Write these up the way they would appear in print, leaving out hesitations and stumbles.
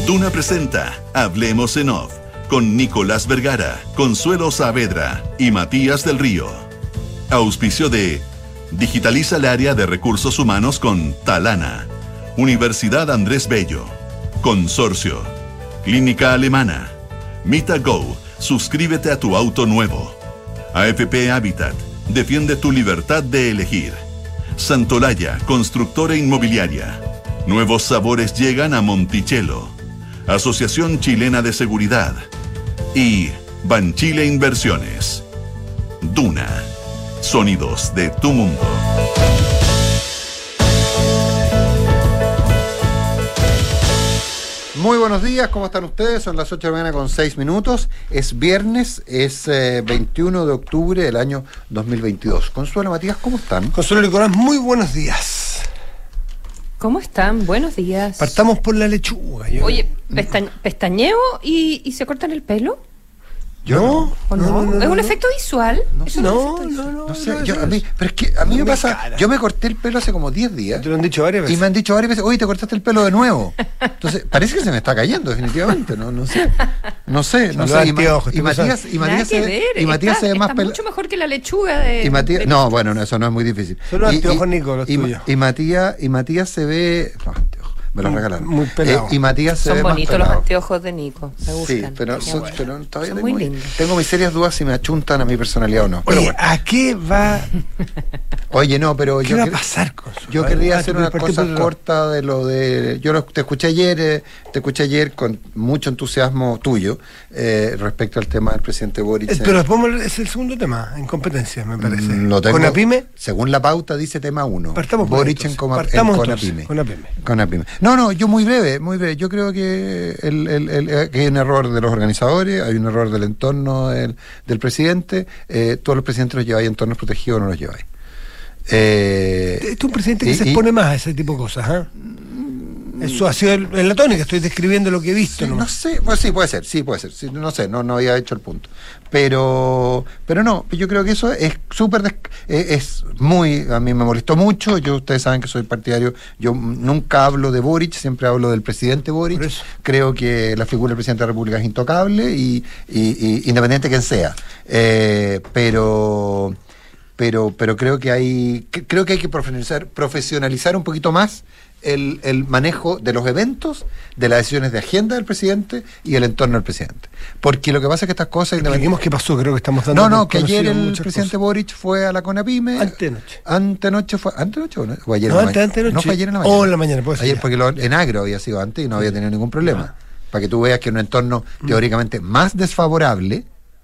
Duna presenta Hablemos en Off con Nicolás Vergara, Consuelo Saavedra y Matías del Río. Auspicio de Digitaliza el área de recursos humanos con Talana, Universidad Andrés Bello, Consorcio, Clínica Alemana, MitaGo, suscríbete a tu auto nuevo. AFP Habitat, defiende tu libertad de elegir. Santolaya, constructora inmobiliaria. Nuevos sabores llegan a Monticello. Asociación Chilena de Seguridad. Y Banchile Inversiones. Duna. Sonidos de tu mundo. Muy buenos días, ¿cómo están ustedes? Son las 8 de la mañana con 6 minutos. Es viernes, es 21 de octubre del año 2022. Consuelo, Matías, ¿cómo están? Consuelo, Nicolás, muy buenos días. ¿Cómo están? Buenos días. Partamos por la lechuga. Oye, pestañeo y se cortan el pelo. ¿Yo? No. ¿Es un efecto visual? No sé, pero es que a mí me pasa, yo me corté el pelo hace como 10 días. Te lo han dicho varias veces. Y me han dicho varias veces, oye, te cortaste el pelo de nuevo. Entonces, parece que se me está cayendo, definitivamente, no sé. Y Matías se ve más pelado. Mucho mejor que la lechuga de... No, bueno, eso no es muy difícil. Son los anteojos, Nico, los tuyos. Y Matías se ve... Me los regalaron. Muy pelado. Y Matías se son ve más bonitos pelado. los anteojos de Nico. Me gustan. Sí, pero todavía son muy lindos. Tengo mis serias dudas si me achuntan a mi personalidad o no. Oye, bueno. ¿A qué va? Oye, no, pero ¿Qué va a pasar con eso? Yo quería hacer una cosa corta de lo de... Te escuché ayer con mucho entusiasmo tuyo respecto al tema del presidente Boric. Pero después es el segundo tema, en competencia, me parece. Lo tengo, ¿CONAPYME? Según la pauta dice tema 1. Partamos por Boric en CONAPYME. No, yo muy breve. Yo creo que que hay un error de los organizadores, hay un error del entorno del presidente. Todos los presidentes los lleváis en entornos protegidos o no los lleváis. Este es un presidente que se expone más a ese tipo de cosas, ¿eh? Eso ha sido en la tónica, estoy describiendo lo que he visto. Sí, no sé, pues sí puede ser. Sí, no sé, no había hecho el punto. Pero no, yo creo que eso es súper, a mí me molestó mucho. Ustedes saben que soy partidario, yo nunca hablo de Boric, siempre hablo del presidente Boric. Creo que la figura del presidente de la República es intocable y independiente de quién sea. Pero creo que hay que profesionalizar un poquito más el manejo de los eventos, de las decisiones de agenda del presidente y el entorno del presidente. Porque lo que pasa es que estas cosas... Expliquemos qué pasó, creo que estamos dando... No, que ayer el presidente Boric fue a la CONAPYME... ¿Antenoche fue? ¿Antenoche o no? ¿O ayer antenoche. No, fue ayer en la mañana. O en la mañana, puede ser. Ayer, porque en agro había sido antes y no había tenido ningún problema. Para que tú veas que en un entorno teóricamente más desfavorable,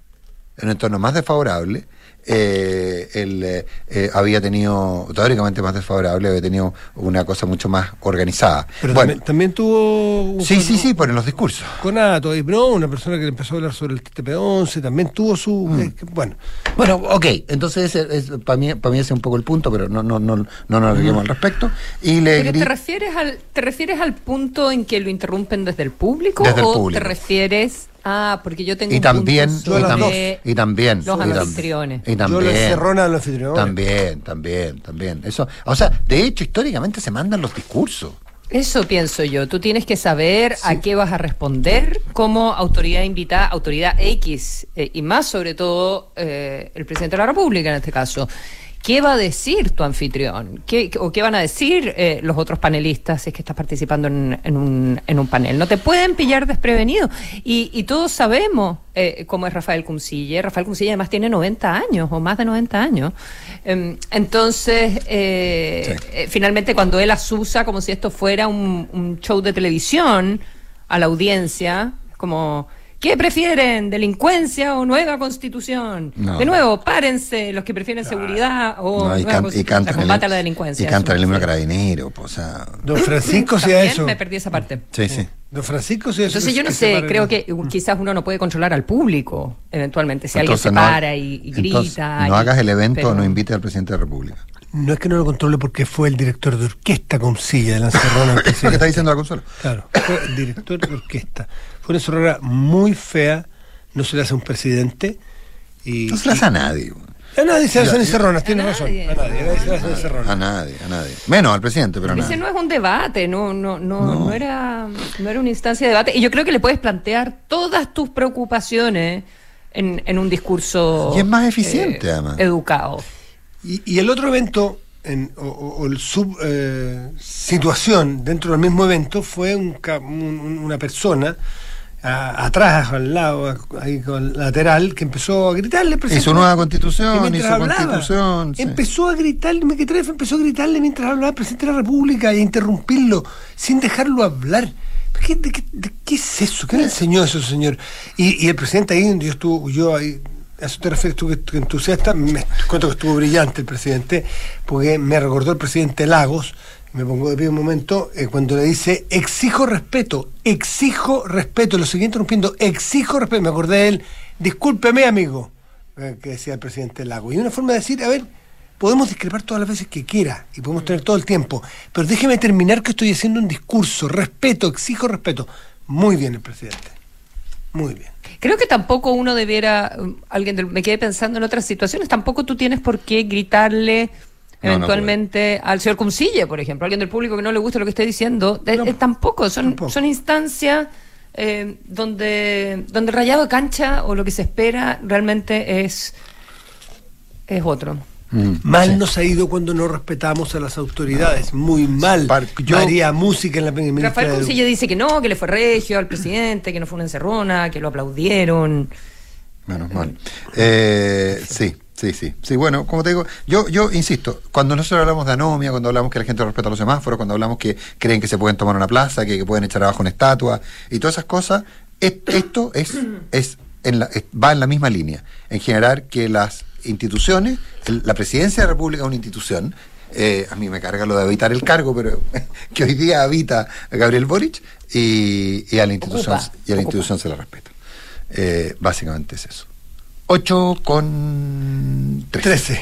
había tenido, teóricamente más desfavorable, había tenido una cosa mucho más organizada. Pero bueno, también tuvo... Sí, por en los discursos. Conato, una persona que empezó a hablar sobre el TP-11, también tuvo su... Bueno, ok, entonces para mí ese es un poco el punto, pero no nos arriesguemos al respecto. ¿Pero te refieres al punto en que lo interrumpen desde el público? Desde el ¿O público. te refieres... porque yo tengo y también los anfitriones. Y también. Yo le cerrona a los anfitriones. También. Eso, o sea, de hecho, históricamente se mandan los discursos. Eso pienso yo. Tú tienes que saber a qué vas a responder como autoridad invitada, autoridad X, y más sobre todo el presidente de la República en este caso. ¿Qué va a decir tu anfitrión? ¿Qué van a decir los otros panelistas si es que estás participando en un panel? No te pueden pillar desprevenido. Y todos sabemos cómo es Rafael Cuncille. Rafael Cuncille además tiene 90 años o más de 90 años. Entonces, finalmente cuando él asusa como si esto fuera un show de televisión a la audiencia, como... ¿Qué prefieren? ¿Delincuencia o nueva constitución? No. De nuevo, párense los que prefieren seguridad o nueva constitución, combate a la delincuencia. Y cantan el himno carabinero, o sea... Don Francisco sea eso. Me perdí esa parte. Sí. Don Francisco sea eso. Entonces yo no sé, creo que quizás uno no puede controlar al público, eventualmente, si alguien se para y grita. No hagas el evento o no invites al presidente de la República. No es que no lo controle porque fue el director de orquesta Cuncilla de la encerrona. ¿Qué está diciendo la Consuelo? Claro, fue el director de orquesta. Fue una encerrona muy fea, no se le hace a un presidente. No se le hace a nadie. A nadie se hacen encerronas, tiene razón. A nadie. Menos al presidente, pero ese no es un debate, no era una instancia de debate. Y yo creo que le puedes plantear todas tus preocupaciones en un discurso. Y es más eficiente, además. Educado. Y el otro evento, o el situación dentro del mismo evento, fue una persona atrás, al lado, ahí con lateral, que empezó a gritarle. Hizo nueva constitución, empezó a gritarle mientras hablaba el presidente de la República, y a interrumpirlo, sin dejarlo hablar. ¿De qué es eso? ¿Qué le enseñó eso, señor? Y el presidente ahí, yo ahí, a eso te refieres tú, que entusiasta, me cuento que estuvo brillante el presidente, porque me recordó el presidente Lagos. Me pongo de pie un momento, cuando le dice exijo respeto, lo seguí interrumpiendo, exijo respeto. Me acordé de él, discúlpeme, amigo, que decía el presidente Lagos. Y una forma de decir, a ver, podemos discrepar todas las veces que quiera y podemos tener todo el tiempo, pero déjeme terminar, que estoy haciendo un discurso, respeto, exijo respeto. Muy bien el presidente, muy bien. Creo que tampoco uno debiera, me quedé pensando en otras situaciones, tampoco tú tienes por qué gritarle eventualmente al señor Cuncille, por ejemplo, alguien del público que no le gusta lo que esté diciendo, tampoco, son instancias donde el rayado de cancha o lo que se espera realmente es otro. Mal nos ha ido cuando no respetamos a las autoridades, muy mal. Haría música en la ministra. Rafael Cuncille dice que no, que le fue regio al presidente, que no fue una encerrona, que lo aplaudieron. Menos mal. Sí, bueno, como te digo, yo insisto, cuando nosotros hablamos de anomia, cuando hablamos que la gente respeta los semáforos, cuando hablamos que creen que se pueden tomar una plaza, que pueden echar abajo una estatua y todas esas cosas, esto va en la misma línea, en generar que las instituciones, la presidencia de la República es una institución, a mí me carga lo de habitar el cargo, pero que hoy día habita Gabriel Boric, y a la institución se la respeta. Básicamente es eso. 8:13.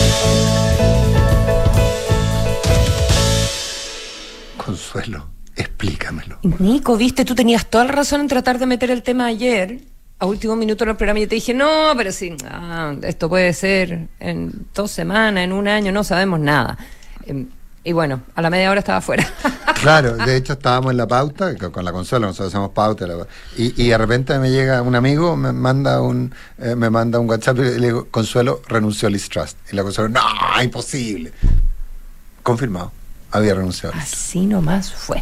Consuelo, explícamelo. Nico, viste, tú tenías toda la razón en tratar de meter el tema ayer, a último minuto en el programa, y yo te dije, no, pero sí, esto puede ser en 2 semanas, en 1 año, no sabemos nada. Y bueno, a la media hora estaba fuera. Claro, de hecho estábamos en la pauta, con la Consuelo, nosotros hacemos pauta, y de repente me llega un amigo, me manda un WhatsApp y le digo, Consuelo renunció a Liz Truss. Y la Consuelo, no, imposible. Confirmado, había renunciado. Así nomás fue.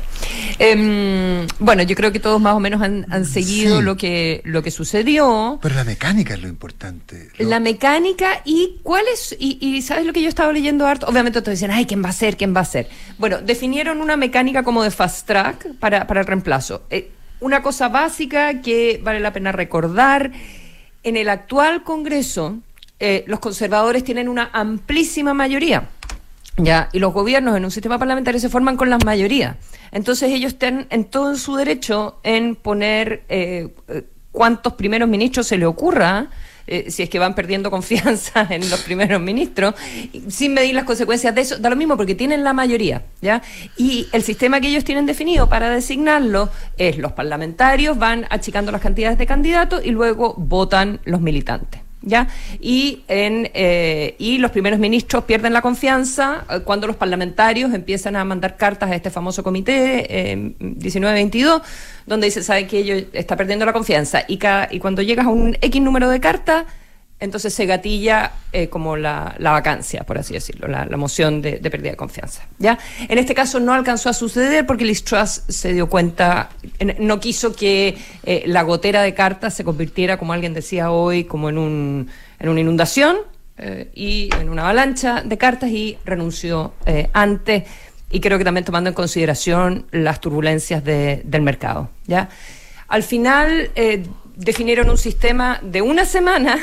Bueno, yo creo que todos más o menos han seguido lo que sucedió. Pero la mecánica es lo importante. La mecánica y cuál es, y ¿sabes lo que yo estaba leyendo harto? Obviamente todos decían, ay, ¿quién va a ser? Bueno, definieron una mecánica como de fast track para el reemplazo. Una cosa básica que vale la pena recordar, en el actual Congreso, los conservadores tienen una amplísima mayoría. Ya, y los gobiernos en un sistema parlamentario se forman con las mayorías. Entonces ellos están en todo su derecho en poner cuántos primeros ministros se le ocurra, si es que van perdiendo confianza en los primeros ministros, sin medir las consecuencias de eso. Da lo mismo porque tienen la mayoría, ¿ya? Y el sistema que ellos tienen definido para designarlo es: los parlamentarios van achicando las cantidades de candidatos y luego votan los militantes. ¿Ya? Y los primeros ministros pierden la confianza cuando los parlamentarios empiezan a mandar cartas a este famoso comité 1922, donde dice, sabe que ellos está perdiendo la confianza, y cuando llegas a un X número de cartas, entonces se gatilla como la vacancia, por así decirlo, la moción de pérdida de confianza, ¿ya? En este caso no alcanzó a suceder porque Liz Truss se dio cuenta, no quiso que la gotera de cartas se convirtiera, como alguien decía hoy, como en una inundación y en una avalancha de cartas, y renunció antes, y creo que también tomando en consideración las turbulencias del mercado, ¿ya? Al final definieron un sistema de 1 semana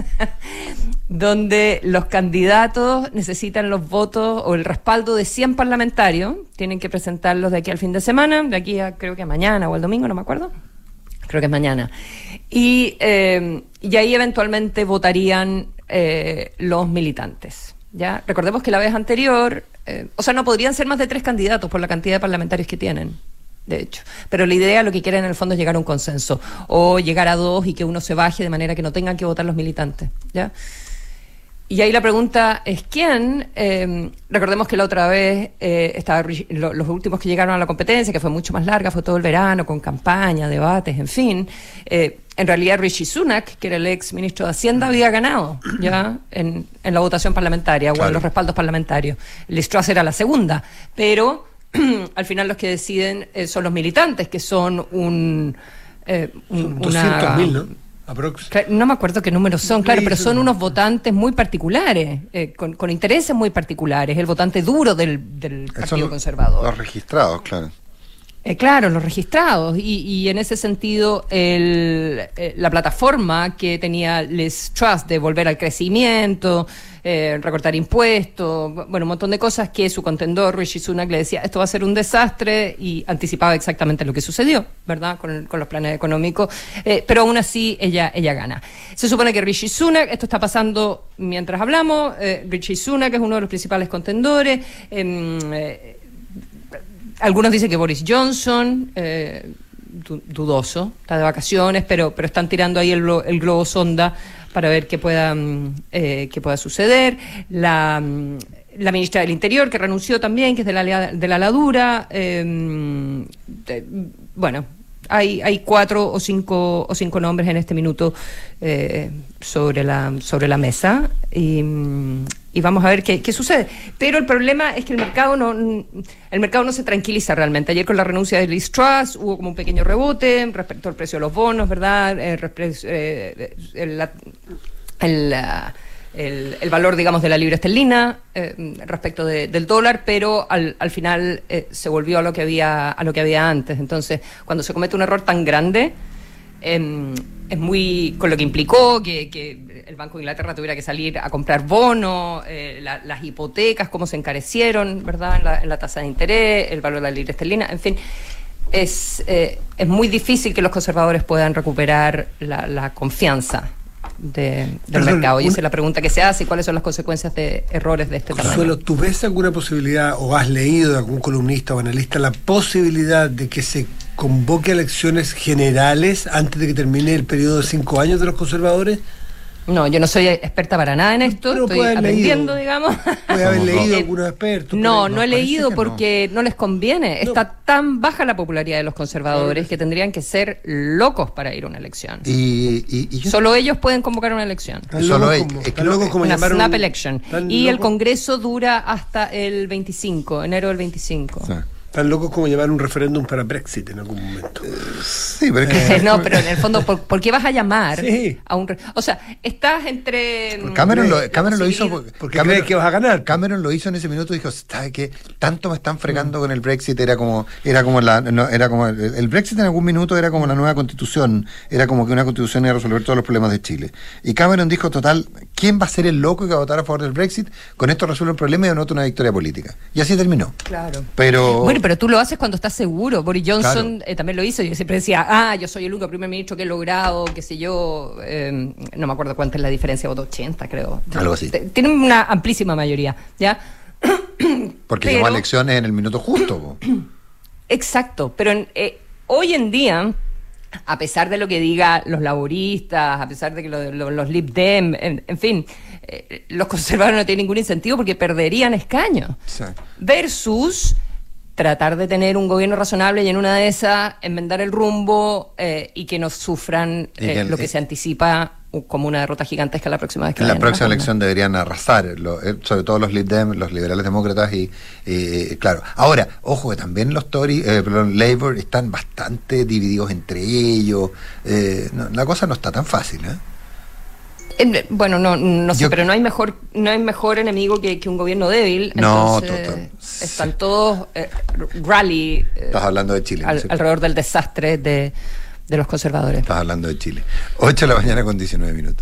donde los candidatos necesitan los votos o el respaldo de 100 parlamentarios, tienen que presentarlos de aquí al fin de semana, de aquí a creo que mañana o el domingo, no me acuerdo, creo que es mañana, y ahí eventualmente votarían los militantes, ¿ya? Recordemos que la vez anterior, no podrían ser más de 3 candidatos por la cantidad de parlamentarios que tienen, de hecho, pero la idea, lo que quieren en el fondo es llegar a un consenso, o llegar a 2 y que uno se baje de manera que no tengan que votar los militantes, ¿ya? Y ahí la pregunta es ¿quién? Recordemos que la otra vez estaba los últimos que llegaron a la competencia, que fue mucho más larga, fue todo el verano, con campaña, debates, en fin. En realidad Rishi Sunak, que era el ex ministro de Hacienda, había ganado ya en la votación parlamentaria, o en los respaldos parlamentarios. Liz Truss era la segunda, pero al final los que deciden son los militantes, que son son 200.000, ¿no? No me acuerdo qué números son, claro, pero son unos votantes muy particulares, con intereses muy particulares, el votante duro del Partido Conservador. Los registrados, claro. Claro, los registrados, y en ese sentido la plataforma que tenía Liz Truss de volver al crecimiento, recortar impuestos, bueno, un montón de cosas que su contendor Rishi Sunak le decía, esto va a ser un desastre, y anticipaba exactamente lo que sucedió, ¿verdad?, con los planes económicos, pero aún así ella gana. Se supone que Rishi Sunak, esto está pasando mientras hablamos, Rishi Sunak es uno de los principales contendores, algunos dicen que Boris Johnson, dudoso, está de vacaciones, pero están tirando ahí el globo sonda para ver qué pueda suceder. La ministra del Interior, que renunció también, que es de la Aladura. Bueno, hay 4 o 5 nombres en este minuto sobre la mesa, y vamos a ver qué sucede. Pero el problema es que el mercado no se tranquiliza realmente. Ayer, con la renuncia de Liz Truss, hubo como un pequeño rebote respecto al precio de los bonos, ¿verdad? El valor, digamos, de la libra esterlina respecto del dólar, pero al final se volvió a lo que había antes. Entonces, cuando se comete un error tan grande, es muy, con lo que implicó que el Banco de Inglaterra tuviera que salir a comprar bonos, las hipotecas, cómo se encarecieron, ¿verdad?, en la tasa de interés, el valor de la libra esterlina, en fin. Es muy difícil que los conservadores puedan recuperar la confianza del mercado, y esa es la pregunta que se hace, y cuáles son las consecuencias de errores de este tamaño. Consuelo, ¿tú ves alguna posibilidad, o has leído de algún columnista o analista, la posibilidad de que se convoque elecciones generales antes de que termine el periodo de 5 años de los conservadores? No, yo no soy experta para nada en esto, pero estoy aprendiendo, digamos. Puede haber leído algunos expertos. No he leído porque no les conviene. Está tan baja la popularidad de los conservadores que tendrían que ser locos para ir a una elección. Solo ellos pueden convocar una elección. Tan locos como una snap election. Y el Congreso dura hasta el 25, enero del 25. Sí. Tan locos como llevar un referéndum para Brexit en algún momento. Sí, pero es que... No, pero en el fondo, ¿por qué vas a llamar a un... O sea, estás entre... Cameron lo hizo... Porque crees que vas a ganar. Cameron lo hizo en ese minuto y dijo, ¿sabes qué? Tanto me están fregando con el Brexit, era como el Brexit en algún minuto era como la nueva constitución, era como que una constitución iba a resolver todos los problemas de Chile. Y Cameron dijo, total, ¿quién va a ser el loco que va a votar a favor del Brexit? Con esto resuelve el problema y anota una victoria política. Y así terminó. Claro. Pero tú lo haces cuando estás seguro. Boris Johnson también lo hizo. Yo siempre decía, yo soy el único primer ministro que he logrado, qué sé yo, no me acuerdo cuánta es la diferencia, voto 80, creo. Algo así. Tienen una amplísima mayoría, ¿ya? Porque llegó a elecciones en el minuto justo. Exacto, pero hoy en día, a pesar de lo que digan los laboristas, a pesar de que los Lib Dem, en fin, los conservadores no tienen ningún incentivo porque perderían escaños. Sí. Versus tratar de tener un gobierno razonable y en una de esas enmendar el rumbo y que no sufran lo que se anticipa como una derrota gigantesca la próxima vez que en la próxima elección deberían arrasar, sobre todo los Lib Dem, los liberales demócratas y claro. Ahora, ojo que también los Tory, Labour están bastante divididos entre ellos. La cosa no está tan fácil, Bueno, no sé, pero no hay mejor enemigo que un gobierno débil. No, total. Están todos rally. Estás hablando de Chile, alrededor del desastre de los conservadores. Estás hablando de Chile. 8 de la mañana con 19 minutos.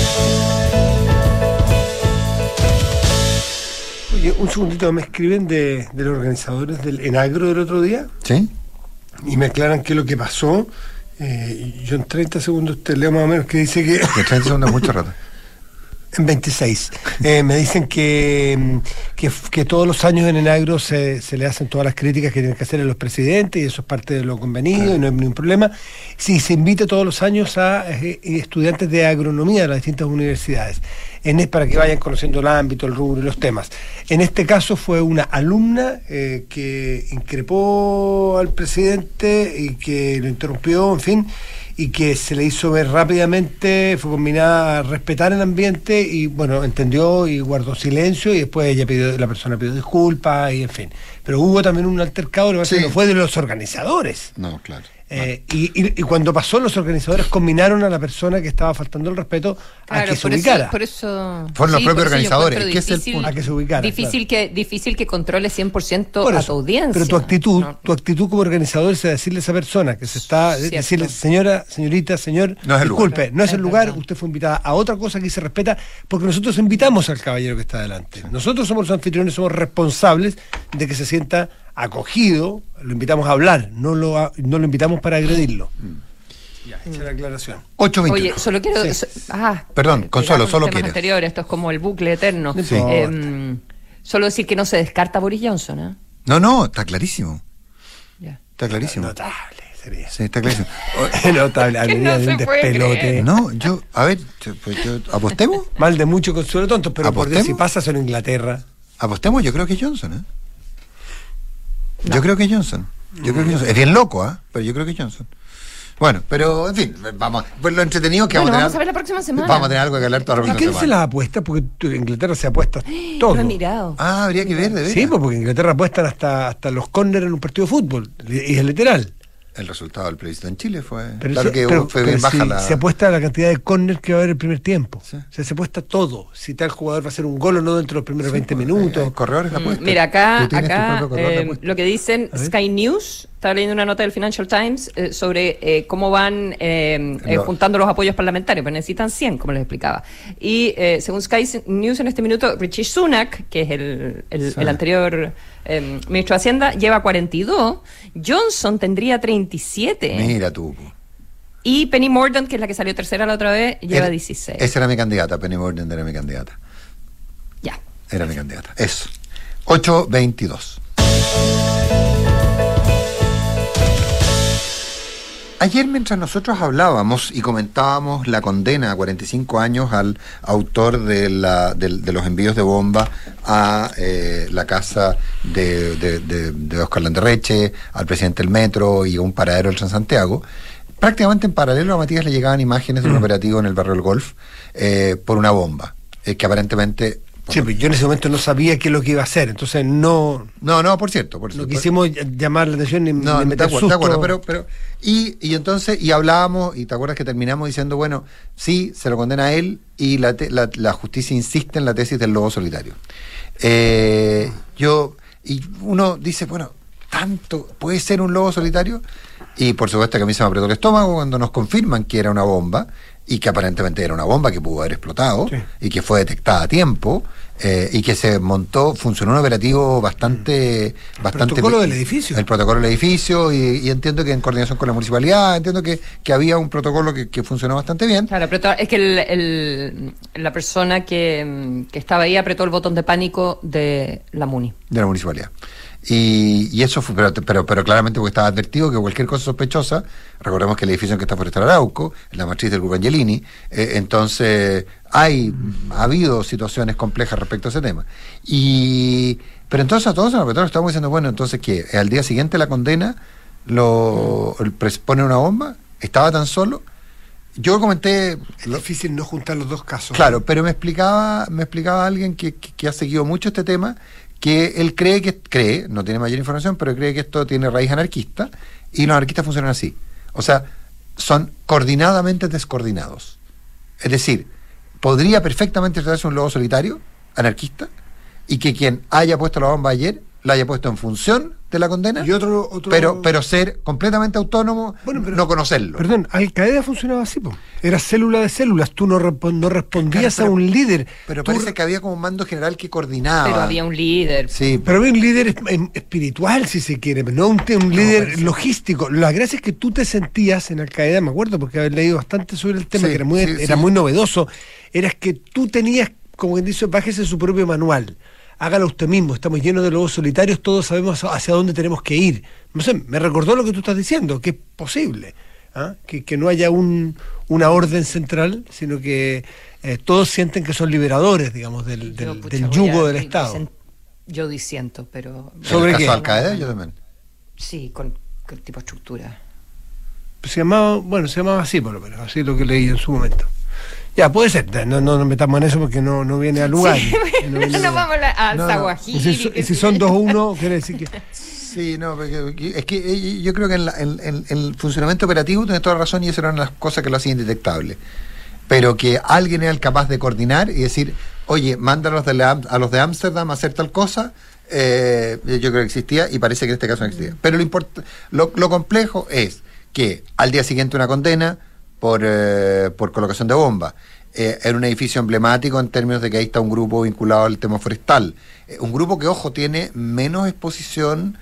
Oye, un segundito, me escriben de los organizadores del Enagro del otro día. ¿Sí? Y me aclaran qué es lo que pasó. Yo en 30 segundos te leo más o menos que dice que... En 30 segundos es mucho rato. En 26. Me dicen que todos los años en Enagro se le hacen todas las críticas que tienen que hacer a los presidentes, y eso es parte de lo convenido, y no hay ningún problema. Sí, se invita todos los años a estudiantes de agronomía de las distintas universidades, para que vayan conociendo el ámbito, el rubro y los temas. En este caso fue una alumna que increpó al presidente y que lo interrumpió, en fin, y que se le hizo ver rápidamente, fue combinada a respetar el ambiente y bueno, entendió y guardó silencio, y después la persona pidió disculpas y en fin. Pero hubo también un altercado, lo que no fue de los organizadores. No, claro. Y cuando pasó, los organizadores combinaron a la persona que estaba faltando el respeto a que se ubicara. Por eso fueron los propios organizadores. ¿Qué es el punto? A que se ubicara. Difícil que controle 100% a tu audiencia. Pero tu actitud como organizador es decirle a esa persona que se está, decirle, señora, señorita, señor, no es el disculpe, lugar. No es el lugar, usted fue invitada a otra cosa que se respeta, porque nosotros invitamos al caballero que está adelante. Nosotros somos los anfitriones, somos responsables de que se sienta acogido, lo invitamos a hablar, no lo invitamos para agredirlo. Ya, hecha la aclaración. 8:21. Oye, solo quiero... Perdón, Consuelo, solo quieres. Anterior, esto es como el bucle eterno. Sí. Solo decir que no se descarta Boris Johnson, ¿eh? No, está clarísimo. Ya. Está clarísimo. Notable sería. Sí, está clarísimo. Notable, habría de un despelote. No, ¿apostemos? Mal de mucho Consuelo tonto, pero por Dios, si pasa solo en Inglaterra. ¿Apostemos? Yo creo que Johnson, ¿eh? No. Yo creo que Johnson. Es bien loco, pero yo creo que Johnson. Bueno, pero en fin, vamos. Pues lo entretenido que vamos a ver la próxima semana. Vamos a tener algo que hablar toda la próxima semana. ¿A quién se la apuesta? Porque en Inglaterra se apuesta todo. Lo he mirado. Habría que ver, de verdad. Sí, porque en Inglaterra apuestan hasta los córneres en un partido de fútbol. Y es literal. El resultado del plebiscito en Chile fue... fue bien baja se apuesta la cantidad de córner que va a haber el primer tiempo. Sí. O sea, se apuesta todo. Si tal jugador va a hacer un gol o no dentro de los primeros 20 minutos. Corredores de apuesta. Mira, acá lo que dicen Sky News, estaba leyendo una nota del Financial Times sobre cómo van juntando los apoyos parlamentarios, pero necesitan 100, como les explicaba. Y según Sky News en este minuto, Rishi Sunak, que es el anterior ministro de Hacienda, lleva 42, Johnson tendría 37. Mira tú. Y Penny Mordaunt, que es la que salió tercera la otra vez, lleva 16. Esa era mi candidata, Penny Mordaunt era mi candidata. Ya. Era mi candidata. Eso. 8:22. Ayer, mientras nosotros hablábamos y comentábamos la condena a 45 años al autor de los envíos de bomba a la casa de Óscar Landerreche, al presidente del Metro y a un paradero del Transantiago, prácticamente en paralelo a Matías le llegaban imágenes de un operativo en el barrio del Golf por una bomba, que aparentemente... Sí, pero yo en ese momento no sabía qué es lo que iba a hacer, entonces no, por cierto. No quisimos llamar la atención ni meter susto. Te acuerdo, pero y entonces, y hablábamos, y te acuerdas que terminamos diciendo, bueno, sí, se lo condena a él, y la justicia insiste en la tesis del lobo solitario. Y uno dice, bueno, ¿tanto puede ser un lobo solitario? Y por supuesto que a mí se me apretó el estómago cuando nos confirman que era una bomba, y que aparentemente era una bomba que pudo haber explotado, sí, y que fue detectada a tiempo, y que funcionó un operativo bastante... El protocolo del edificio. El protocolo del edificio, y entiendo que en coordinación con la municipalidad, entiendo que había un protocolo que funcionó bastante bien. Claro, pero es que la persona que estaba ahí apretó el botón de pánico de la MUNI. De la municipalidad. Y eso fue, pero claramente porque estaba advertido que cualquier cosa sospechosa, recordemos que el edificio en que está Forestal Arauco, la matriz del Grupo Angelini, entonces ha habido situaciones complejas respecto a ese tema. Pero entonces a todos nosotros estamos diciendo, bueno, entonces ¿qué? Al día siguiente la condena, pone una bomba, estaba tan solo. Yo comenté... Es difícil no juntar los dos casos. Claro, pero me explicaba alguien que ha seguido mucho este tema, que él cree, no tiene mayor información, pero cree que esto tiene raíz anarquista, y los anarquistas funcionan así. O sea, son coordinadamente descoordinados. Es decir, podría perfectamente tratarse un lobo solitario, anarquista, y que quien haya puesto la bomba ayer la haya puesto en función de la condena, Y otro pero ser completamente autónomo, no conocerlo. Perdón, Al-Qaeda funcionaba así, po. Era célula de células, tú no respondías Claro, a un líder. Pero Tú parece que había como un mando general que coordinaba. Pero había un líder. Sí, Pero había un líder espiritual, si se quiere, no un líder logístico. La gracia es que tú te sentías en Al-Qaeda, me acuerdo, porque haber leído bastante sobre el tema, Sí, que era muy novedoso, era que tú tenías, como quien dice, bájese su propio manual. Hágalo usted mismo, estamos llenos de lobos solitarios, todos sabemos hacia dónde tenemos que ir. No sé, me recordó lo que tú estás diciendo, que es posible, ¿ah? Que no haya una orden central, sino que todos sienten que son liberadores, digamos, del yugo del Estado. Yo disiento, pero... ¿Sobre qué? el caso Al-Qaeda? Yo también. Sí, con tipo de estructura. Se llamaba así, por lo menos, así es lo que leí en su momento. Ya, puede ser, no nos metamos en eso porque no viene al lugar. Sí, no vamos a Zawahiri. Y si son 2-1, quiere decir que... Sí, no, porque es que yo creo que en el funcionamiento operativo tienes toda la razón y esas eran las cosas que lo hacían indetectable. Pero que alguien era capaz de coordinar y decir, oye, mándalos a los de Ámsterdam a hacer tal cosa, yo creo que existía y parece que en este caso no existía. Pero lo complejo es que al día siguiente una condena por colocación de bomba, en un edificio emblemático en términos de que ahí está un grupo vinculado al tema forestal, un grupo que, ojo, tiene menos exposición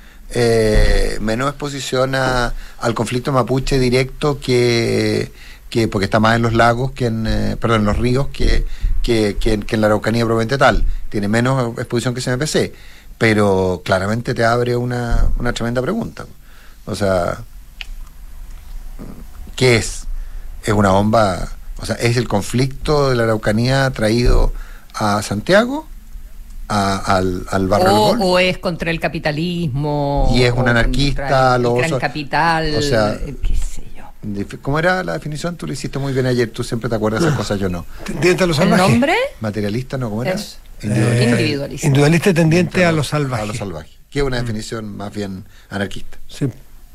al conflicto mapuche directo que porque está más en los lagos en los ríos que en la Araucanía propiamente tal, tiene menos exposición que CMPC, pero claramente te abre una tremenda pregunta. O sea, ¿qué es? ¿Es una bomba? O sea, ¿es el conflicto de la Araucanía traído a Santiago? Al barrio del Golf? ¿O es contra el capitalismo? Y es un anarquista, el gran capital, o sea, qué sé yo. ¿Cómo era la definición? Tú lo hiciste muy bien ayer, tú siempre te acuerdas de esas cosas, yo no. Tendiente a lo ¿El salvaje. nombre? Materialista, ¿no? ¿Cómo era? Es Individualista. Individualista tendiente a lo salvaje. A lo salvaje. Que es una definición más bien anarquista. Sí.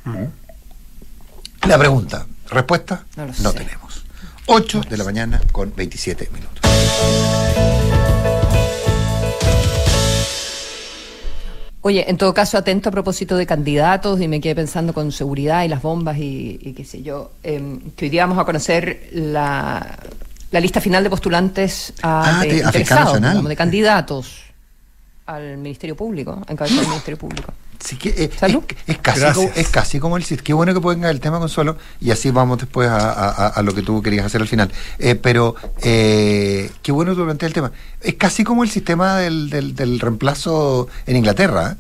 La pregunta, ¿respuesta? No sé. Tenemos. 8 de la mañana con 27 minutos. Oye, en todo caso, atento a propósito de candidatos, y me quedé pensando con seguridad y las bombas y qué sé yo, que hoy día vamos a conocer la lista final de postulantes a Fiscal Nacional, digamos, de candidatos al Ministerio Público, a encabezar el Ministerio Público. Sí, que es casi como el CID. Qué bueno que ponga el tema, Consuelo, y así vamos después a lo que tú querías hacer al final. Pero qué bueno que tú planteas el tema. Es casi como el sistema del reemplazo en Inglaterra.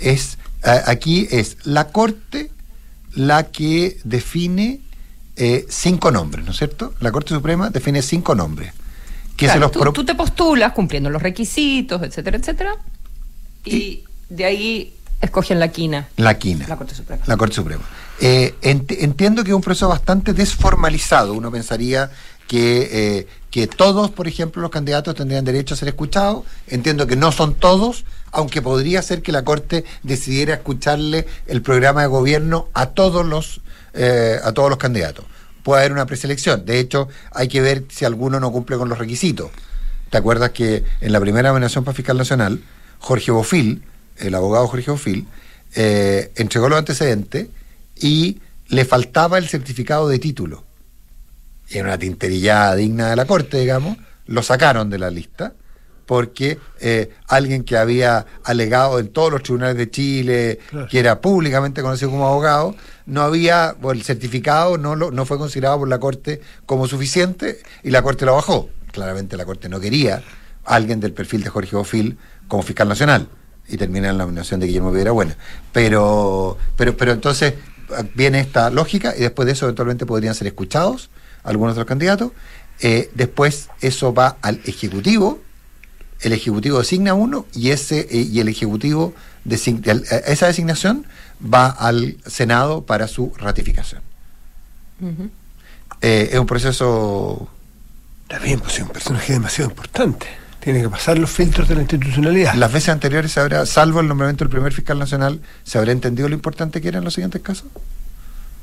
Aquí es la Corte la que define 5 nombres, ¿no es cierto? La Corte Suprema define 5 nombres. Que claro, tú te postulas cumpliendo los requisitos, etcétera, etcétera, y de ahí escogen la quina. La Corte Suprema. La Corte Suprema. Entiendo que es un proceso bastante desformalizado. Uno pensaría que todos, por ejemplo, los candidatos tendrían derecho a ser escuchados. Entiendo que no son todos, aunque podría ser que la Corte decidiera escucharle el programa de gobierno a todos los candidatos. Puede haber una preselección. De hecho, hay que ver si alguno no cumple con los requisitos. ¿Te acuerdas que en la primera nominación para Fiscal Nacional, Jorge Bofill, el abogado Jorge Bofill, entregó los antecedentes y le faltaba el certificado de título? Y en una tinterillada digna de la Corte, digamos, lo sacaron de la lista porque alguien que había alegado en todos los tribunales de Chile, claro, que era públicamente conocido como abogado, no había, el certificado no fue considerado por la Corte como suficiente y la Corte lo bajó. Claramente la Corte no quería a alguien del perfil de Jorge Bofill como Fiscal Nacional y termina en la nominación de Guillermo Piedrabuena. Pero entonces viene esta lógica y después de eso eventualmente podrían ser escuchados algunos de los candidatos. Después eso va al Ejecutivo. El Ejecutivo designa uno y el Ejecutivo esa designación va al Senado para su ratificación. Uh-huh. Es un proceso... Está bien, pues es un personaje demasiado importante. Tiene que pasar los filtros de la institucionalidad. Las veces anteriores salvo el nombramiento del primer fiscal nacional, ¿se habrá entendido lo importante que eran los siguientes casos?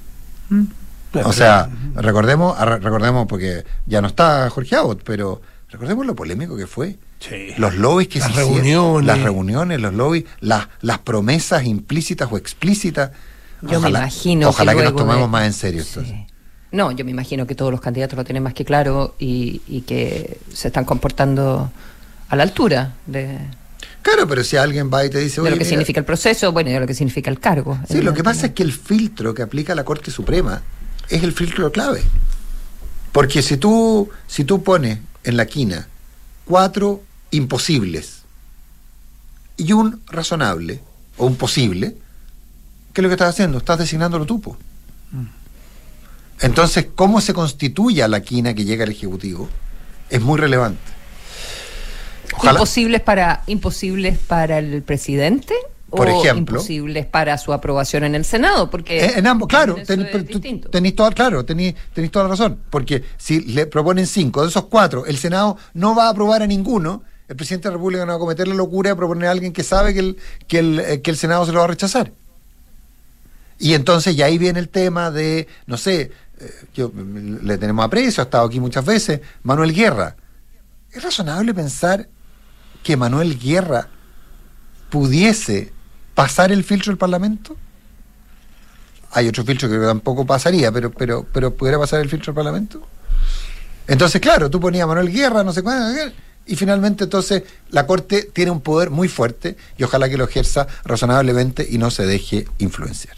O sea, recordemos porque ya no está Jorge Abbott, pero Recordemos lo polémico que fue. Sí. Los lobbies que las se hicieron, reuniones. las reuniones, los lobbies, las promesas implícitas o explícitas. Yo me imagino ojalá que nos luego tomemos más en serio sí. esto. No, yo me imagino que todos los candidatos lo tienen más que claro y que se están comportando a la altura de Claro, pero si alguien va y te dice... lo que mira, significa el proceso, bueno, y de lo que significa el cargo. Sí, lo que pasa es que el filtro que aplica la Corte Suprema es el filtro clave. Porque si tú pones en la quina 4 imposibles y un razonable o un posible, ¿qué es lo que estás haciendo? Estás designándolo tú, po. Entonces, cómo se constituye la quina que llega al Ejecutivo es muy relevante. Ojalá. ¿Imposibles para el presidente? Por ¿O ejemplo, imposibles para su aprobación en el Senado? Porque en ambos, claro, tenéis toda la razón, porque si le proponen 5 de esos 4, el Senado no va a aprobar a ninguno, el presidente de la República no va a cometer la locura de proponer a alguien que sabe que el Senado se lo va a rechazar. Y entonces ya ahí viene el tema de, no sé, le tenemos aprecio, ha estado aquí muchas veces, Manuel Guerra. ¿Es razonable pensar que Manuel Guerra pudiese pasar el filtro del Parlamento? Hay otro filtro que tampoco pasaría, pero ¿pudiera pasar el filtro del Parlamento? Entonces, claro, tú ponías a Manuel Guerra, no sé cuándo, y finalmente entonces la Corte tiene un poder muy fuerte y ojalá que lo ejerza razonablemente y no se deje influenciar.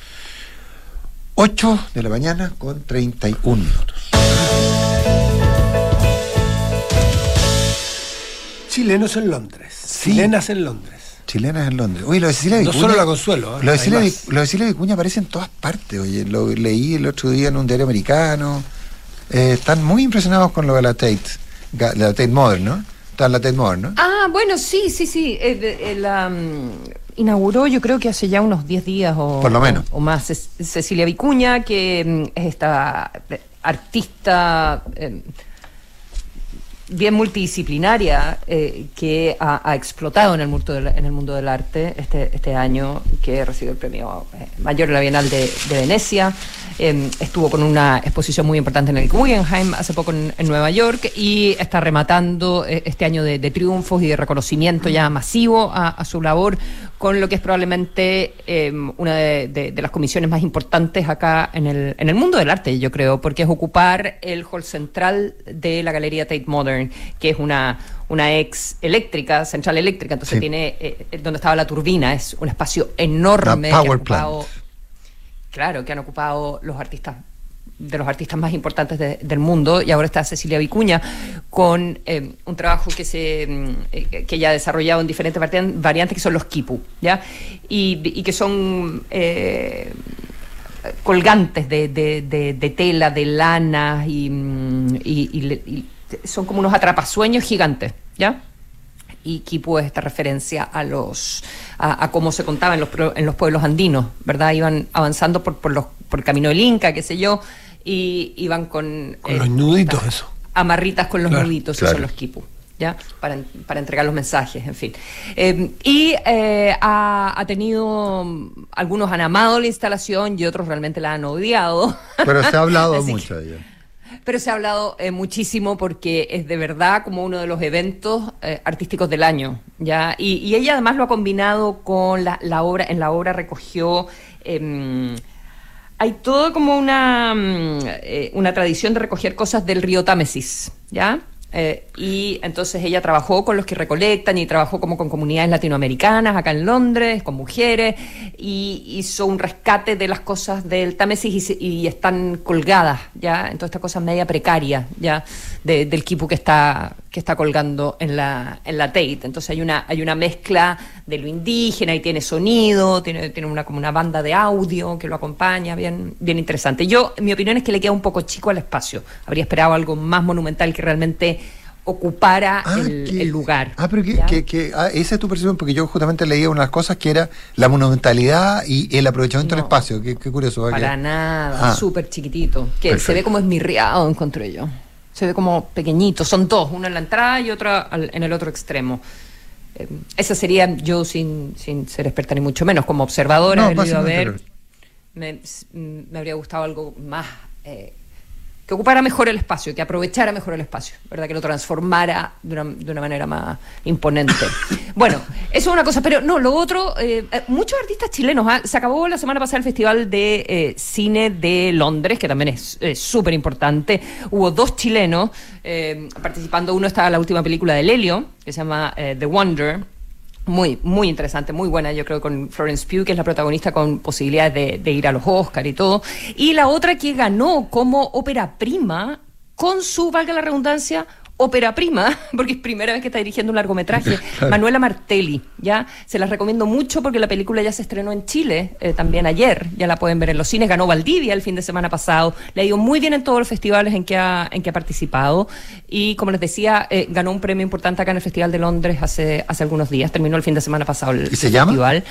8:31 a.m. Chilenos en Londres. Sí. Chilenas en Londres. Chilenas en Londres. Oye, lo de Cecilia Vicuña. No solo la Consuelo. Lo de Cecilia Vicuña aparece en todas partes. Oye, lo leí el otro día en un diario americano. Están muy impresionados con lo de la Tate Modern, ¿no? Está en la Tate Modern, ¿no? Ah, bueno, sí. Inauguró, yo creo que hace ya unos 10 días por lo menos. O más, Cecilia Vicuña, que es esta artista bien multidisciplinaria que ha explotado en el mundo del arte este año, que recibió el premio mayor de la Bienal de Venecia. Estuvo con una exposición muy importante en el Guggenheim hace poco en Nueva York y está rematando este año de triunfos y de reconocimiento ya masivo a su labor con lo que es probablemente una de las comisiones más importantes acá en el mundo del arte, yo creo, porque es ocupar el hall central de la Galería Tate Modern, que es una ex eléctrica, central eléctrica, entonces sí. Tiene donde estaba la turbina, es un espacio enorme. La power plant. Claro, que han ocupado los artistas más importantes del mundo, y ahora está Cecilia Vicuña con un trabajo que ella ha desarrollado en diferentes variantes, que son los quipu, ¿ya? Y que son colgantes de tela, de lana, y son como unos atrapasueños gigantes, ¿ya? Y quipu es esta referencia a cómo se contaba en los pueblos andinos, ¿verdad? Iban avanzando por el camino del Inca, qué sé yo, y iban con los nuditos, eso. Amarritas con los nuditos, claro. Esos son los quipu, ¿ya? Para entregar los mensajes, en fin. Ha tenido, algunos han amado la instalación y otros realmente la han odiado. Pero se ha hablado mucho de ella. Pero se ha hablado muchísimo porque es de verdad como uno de los eventos artísticos del año, ¿ya? Y ella además lo ha combinado con la obra. En la obra recogió... hay todo como una tradición de recoger cosas del río Támesis, ¿ya? Y entonces ella trabajó con los que recolectan y trabajó como con comunidades latinoamericanas acá en Londres, con mujeres, y hizo un rescate de las cosas del Támesis y están colgadas, ¿ya? En toda esta cosa media precaria, ¿ya? Del quipu que está colgando en la Tate. Entonces hay una mezcla de lo indígena y tiene sonido, tiene como una banda de audio que lo acompaña, bien interesante. Mi opinión es que le queda un poco chico al espacio. Habría esperado algo más monumental que realmente ocupara el lugar. Pero esa es tu percepción, porque yo justamente leía unas cosas que era la monumentalidad y el aprovechamiento del espacio. Qué curioso. Para nada, súper chiquitito. Que Perfecto. Se ve como esmirriado, encontré yo. Se ve como pequeñito. Son dos, uno en la entrada y otra en el otro extremo. Esa sería yo, sin ser experta ni mucho menos, como observadora, he ido a ver. Me habría gustado algo más que ocupara mejor el espacio, que aprovechara mejor el espacio, ¿verdad? Que lo transformara de una manera más imponente. Bueno, eso es una cosa, pero no, lo otro, muchos artistas chilenos, se acabó la semana pasada el Festival de Cine de Londres, que también es súper importante. Hubo 2 chilenos participando. Uno estaba en la última película de Lelio, que se llama The Wonder. Muy, muy interesante, muy buena, yo creo, con Florence Pugh, que es la protagonista, con posibilidades de ir a los Oscar y todo. Y la otra que ganó como ópera prima, con su, valga la redundancia, ópera prima, porque es primera vez que está dirigiendo un largometraje, claro. Manuela Martelli, ¿ya? Se las recomiendo mucho porque la película ya se estrenó en Chile, también ayer, ya la pueden ver en los cines. Ganó Valdivia el fin de semana pasado, le ha ido muy bien en todos los festivales en que ha participado, y como les decía, ganó un premio importante acá en el Festival de Londres hace algunos días, terminó el fin de semana pasado el festival.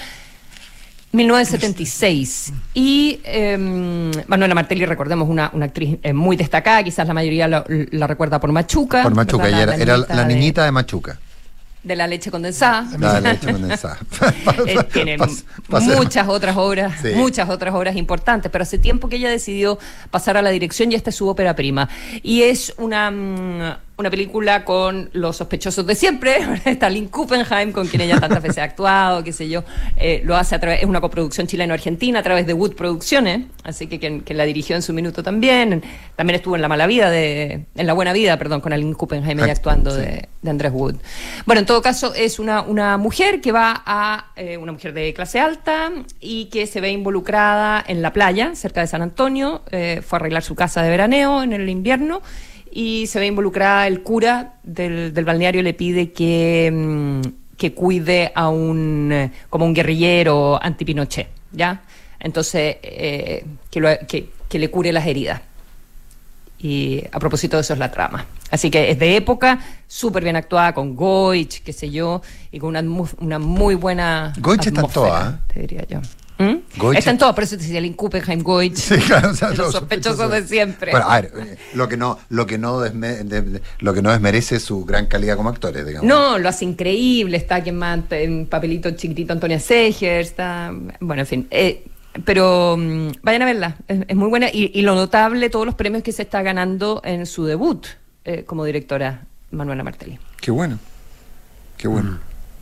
1976. Y Manuela Martelli, recordemos, una actriz muy destacada, quizás la mayoría la recuerda por Machuca. Por Machuca, ella era la niñita de Machuca. De la leche condensada. La leche condensada. Tiene muchas otras obras, sí. Muchas otras obras importantes, pero hace tiempo que ella decidió pasar a la dirección y esta es su ópera prima. Y es una película con los sospechosos de siempre. Está Lynn Kuppenheim, con quien ella tantas veces ha actuado, qué sé yo. Lo hace a través, es una coproducción chileno-argentina a través de Wood Producciones, así que quien la dirigió en su minuto también. También estuvo en La Buena Vida, con Lynn Kuppenheim, ella actuando, sí. de Andrés Wood. Bueno, en todo caso, es una mujer que va una mujer de clase alta y que se ve involucrada en la playa, cerca de San Antonio. Fue a arreglar su casa de veraneo en el invierno, y se ve involucrada el cura del balneario, le pide que cuide a como un guerrillero anti-Pinochet, ¿ya? Entonces, que le cure las heridas. Y a propósito de eso es la trama. Así que es de época, súper bien actuada, con Goich, qué sé yo, y con una muy buena Goich está en toda, te diría yo. Está en todo, por eso te decía Lynn Kuppenheim, Goich, sí, claro, o sea, los sospechosos de siempre. Bueno, a ver, lo que no desmerece su gran calidad como actores, digamos. No, lo hace increíble, está quien más en papelito chiquitito Antonia Seger, está, bueno, en fin, pero vayan a verla, es muy buena, y lo notable, todos los premios que se está ganando en su debut como directora, Manuela Martelli. Qué bueno, qué bueno.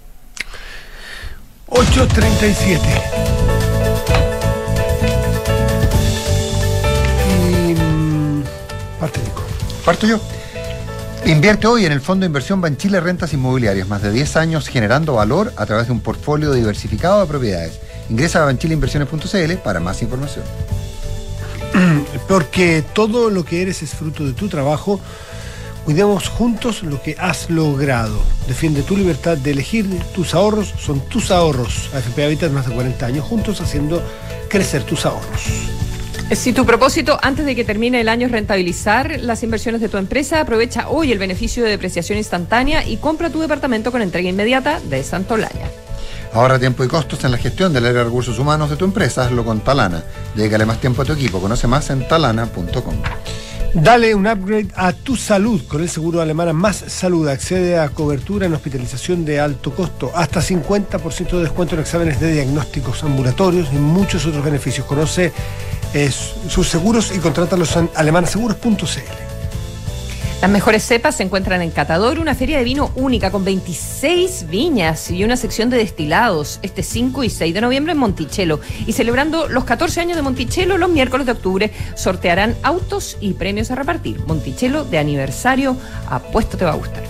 8:37. Parte, Nico. Parto yo. Invierte hoy en el Fondo de Inversión Banchile Rentas Inmobiliarias, más de 10 años generando valor a través de un portfolio diversificado de propiedades. Ingresa a banchileinversiones.cl para más información. Porque todo lo que eres es fruto de tu trabajo. Cuidemos juntos lo que has logrado. Defiende tu libertad de elegir. Tus ahorros son tus ahorros. AFP Habitat, más de 40 años juntos haciendo crecer tus ahorros. Si tu propósito antes de que termine el año es rentabilizar las inversiones de tu empresa, aprovecha hoy el beneficio de depreciación instantánea y compra tu departamento con entrega inmediata de Santolaya. Ahorra tiempo y costos en la gestión del área de recursos humanos de tu empresa. Hazlo con Talana. Dedícale más tiempo a tu equipo. Conoce más en talana.com. Dale un upgrade a tu salud con el seguro Alemana Más Salud. Accede a cobertura en hospitalización de alto costo, hasta 50% de descuento en exámenes de diagnósticos ambulatorios y muchos otros beneficios. Conoce sus seguros y contrátalos en alemanaseguros.cl. Las mejores cepas se encuentran en Catador, una feria de vino única con 26 viñas y una sección de destilados, este 5 y 6 de noviembre en Monticello. Y celebrando los 14 años de Monticello, los miércoles de octubre sortearán autos y premios a repartir. Monticello de aniversario, apuesto te va a gustar.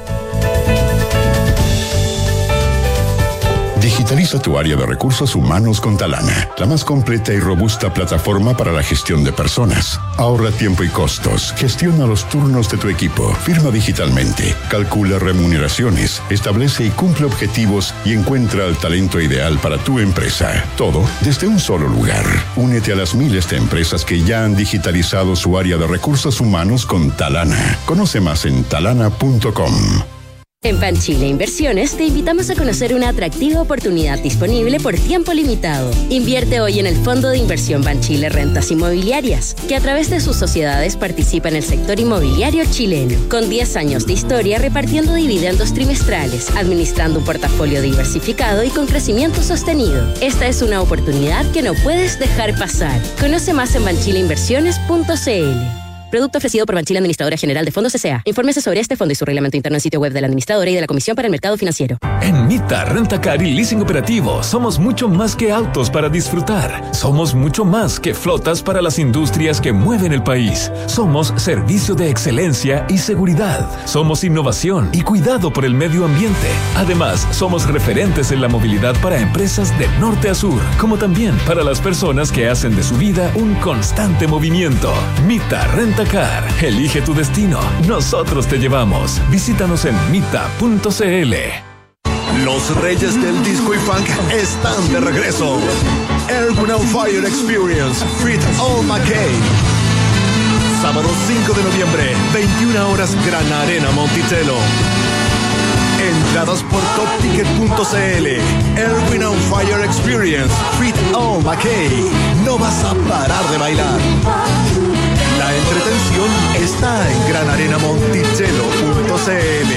Digitaliza tu área de recursos humanos con Talana, la más completa y robusta plataforma para la gestión de personas. Ahorra tiempo y costos, gestiona los turnos de tu equipo, firma digitalmente, calcula remuneraciones, establece y cumple objetivos y encuentra el talento ideal para tu empresa. Todo desde un solo lugar. Únete a las miles de empresas que ya han digitalizado su área de recursos humanos con Talana. Conoce más en talana.com. En Banchile Inversiones te invitamos a conocer una atractiva oportunidad disponible por tiempo limitado. Invierte hoy en el Fondo de Inversión Banchile Rentas Inmobiliarias, que a través de sus sociedades participa en el sector inmobiliario chileno, con 10 años de historia repartiendo dividendos trimestrales, administrando un portafolio diversificado y con crecimiento sostenido. Esta es una oportunidad que no puedes dejar pasar. Conoce más en banchileinversiones.cl. Producto ofrecido por Banchile Administradora General de Fondos S.A. Infórmese sobre este fondo y su reglamento interno en sitio web de la administradora y de la Comisión para el Mercado Financiero. En Mita Rentacar y Leasing Operativo somos mucho más que autos para disfrutar. Somos mucho más que flotas para las industrias que mueven el país. Somos servicio de excelencia y seguridad. Somos innovación y cuidado por el medio ambiente. Además, somos referentes en la movilidad para empresas de norte a sur, como también para las personas que hacen de su vida un constante movimiento. Mita Rentacar. Elige tu destino. Nosotros te llevamos. Visítanos en mita.cl. Los reyes del disco y funk están de regreso. Erwin on Fire Experience, Feat All McKay. Sábado 5 de noviembre, 21 horas, Gran Arena Monticello. Entradas por topticket.cl. Erwin on Fire Experience, Feat All McKay. No vas a parar de bailar. La entretención está en granarenamonticello.cl.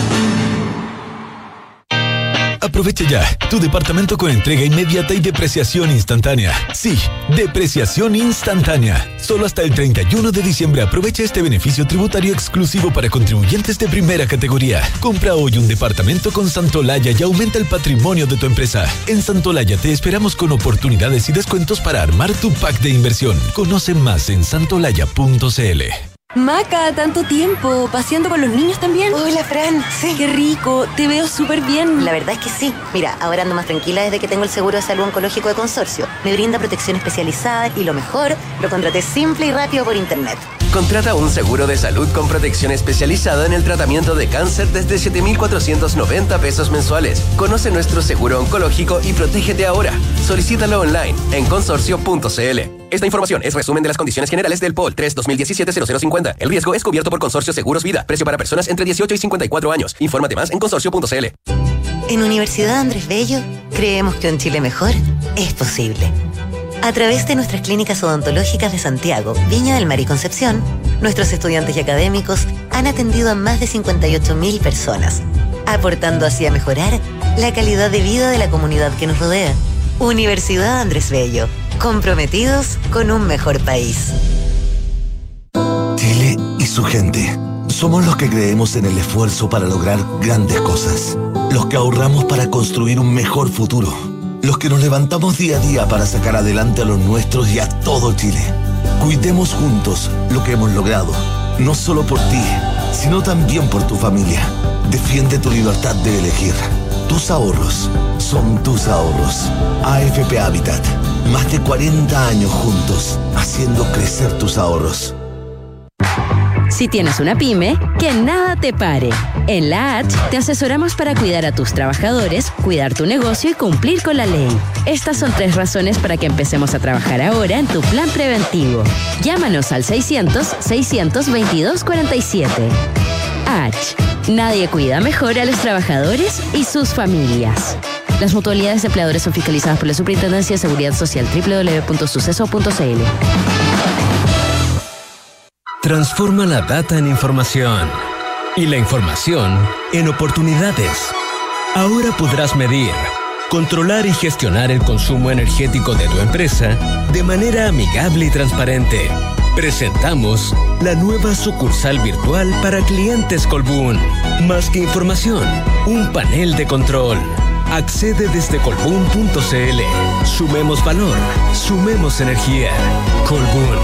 Aprovecha ya tu departamento con entrega inmediata y depreciación instantánea. Sí, depreciación instantánea. Solo hasta el 31 de diciembre aprovecha este beneficio tributario exclusivo para contribuyentes de primera categoría. Compra hoy un departamento con Santolaya y aumenta el patrimonio de tu empresa. En Santolaya te esperamos con oportunidades y descuentos para armar tu pack de inversión. Conoce más en santolaya.cl. Maca, tanto tiempo, paseando con los niños también. Hola, Fran. Sí. Qué rico, te veo súper bien. La verdad es que sí. Mira, ahora ando más tranquila desde que tengo el seguro de salud oncológico de Consorcio. Me brinda protección especializada y lo mejor, lo contraté simple y rápido por internet. Contrata un seguro de salud con protección especializada en el tratamiento de cáncer desde 7,490 pesos mensuales. Conoce nuestro seguro oncológico y protégete ahora. Solicítalo online en consorcio.cl. Esta información es resumen de las condiciones generales del POL 3-2017-0050. El riesgo es cubierto por Consorcio Seguros Vida. Precio para personas entre 18 y 54 años. Infórmate más en consorcio.cl. En Universidad Andrés Bello, creemos que un Chile mejor es posible. A través de nuestras clínicas odontológicas de Santiago, Viña del Mar y Concepción, nuestros estudiantes y académicos han atendido a más de 58.000 personas, aportando así a mejorar la calidad de vida de la comunidad que nos rodea. Universidad Andrés Bello, comprometidos con un mejor país. Chile y su gente. Somos los que creemos en el esfuerzo para lograr grandes cosas. Los que ahorramos para construir un mejor futuro. Los que nos levantamos día a día para sacar adelante a los nuestros y a todo Chile. Cuidemos juntos lo que hemos logrado. No solo por ti, sino también por tu familia. Defiende tu libertad de elegir. Tus ahorros son tus ahorros. AFP Habitat. Más de 40 años juntos, haciendo crecer tus ahorros. Si tienes una pyme, que nada te pare. En la H te asesoramos para cuidar a tus trabajadores, cuidar tu negocio y cumplir con la ley. Estas son 3 razones para que empecemos a trabajar ahora en tu plan preventivo. Llámanos al 600-622-47. H. Nadie cuida mejor a los trabajadores y sus familias. Las mutualidades de empleadores son fiscalizadas por la Superintendencia de Seguridad Social. www.suceso.cl. Transforma la data en información y la información en oportunidades. Ahora podrás medir, controlar y gestionar el consumo energético de tu empresa de manera amigable y transparente. Presentamos la nueva sucursal virtual para clientes Colbún. Más que información, un panel de control. Accede desde colbún.cl. Sumemos valor, sumemos energía. Colbún.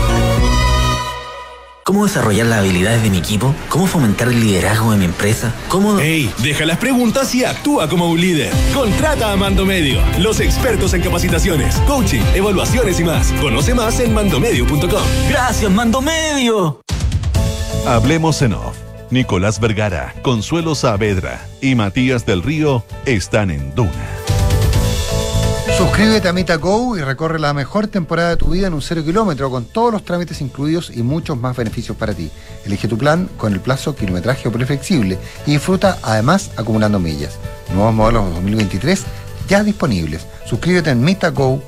¿Cómo desarrollar las habilidades de mi equipo? ¿Cómo fomentar el liderazgo de mi empresa? ¿Cómo...? ¡Ey! Deja las preguntas y actúa como un líder. Contrata a Mandomedio, los expertos en capacitaciones, coaching, evaluaciones y más. Conoce más en mandomedio.com. ¡Gracias, Mandomedio! Hablemos en off. Nicolás Vergara, Consuelo Saavedra y Matías del Río están en Duna. Suscríbete a Mita Go y recorre la mejor temporada de tu vida en un 0 kilómetro con todos los trámites incluidos y muchos más beneficios para ti. Elige tu plan con el plazo, kilometraje o preflexible y disfruta además acumulando millas. Nuevos modelos 2023 ya disponibles. Suscríbete en mitago.mita.cl.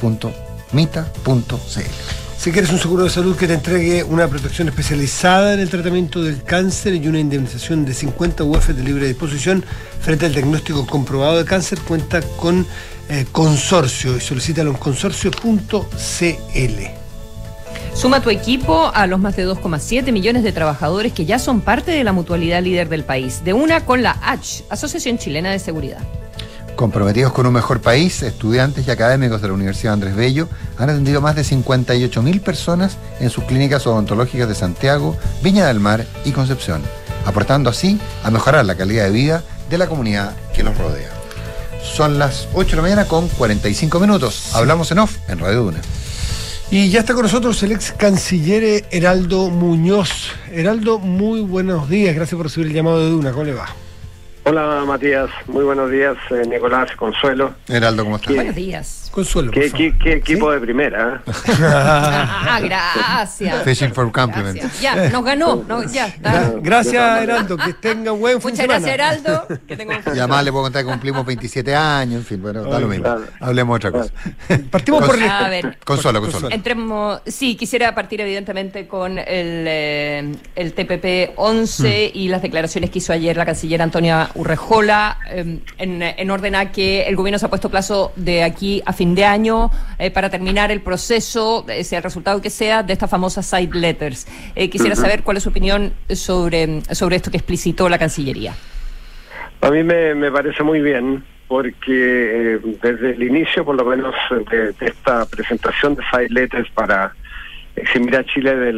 Si quieres un seguro de salud que te entregue una protección especializada en el tratamiento del cáncer y una indemnización de 50 UF de libre disposición frente al diagnóstico comprobado de cáncer, cuenta con Consorcio y solicítalo en consorcio.cl. Suma tu equipo a los más de 2,7 millones de trabajadores que ya son parte de la mutualidad líder del país, de una con la ACH, Asociación Chilena de Seguridad. Comprometidos con un mejor país, estudiantes y académicos de la Universidad Andrés Bello han atendido más de 58.000 personas en sus clínicas odontológicas de Santiago, Viña del Mar y Concepción, aportando así a mejorar la calidad de vida de la comunidad que los rodea. Son las 8 de la mañana con 45 minutos. Hablamos en off en Radio Duna. Y ya está con nosotros el ex canciller Heraldo Muñoz. Heraldo, muy buenos días. Gracias por recibir el llamado de Duna. ¿Cómo le va? Hola Matías, muy buenos días, Nicolás, Consuelo. Heraldo, ¿cómo estás? Buenos días. Consuelo. ¿Qué equipo de primera? Gracias. Fishing for compliment. Gracias. Ya, nos ganó. Gracias, Heraldo, que tenga un buen fin de semana. Muchas gracias, Heraldo. Que tenga un y además le puedo contar que cumplimos 27 años, en fin, bueno, da lo mismo. Claro. Hablemos de otra cosa. Partimos por a ver. Consuelo. Entremos, sí, quisiera partir evidentemente con el TPP 11 y las declaraciones que hizo ayer la canciller Antonia Urrejola en orden a que el gobierno se ha puesto plazo de aquí a fin de año para terminar el proceso, sea el resultado que sea, de estas famosas side letters. Quisiera saber cuál es su opinión sobre esto que explicitó la Cancillería. A mí me parece muy bien, porque desde el inicio, por lo menos, de esta presentación de side letters para eximir a Chile de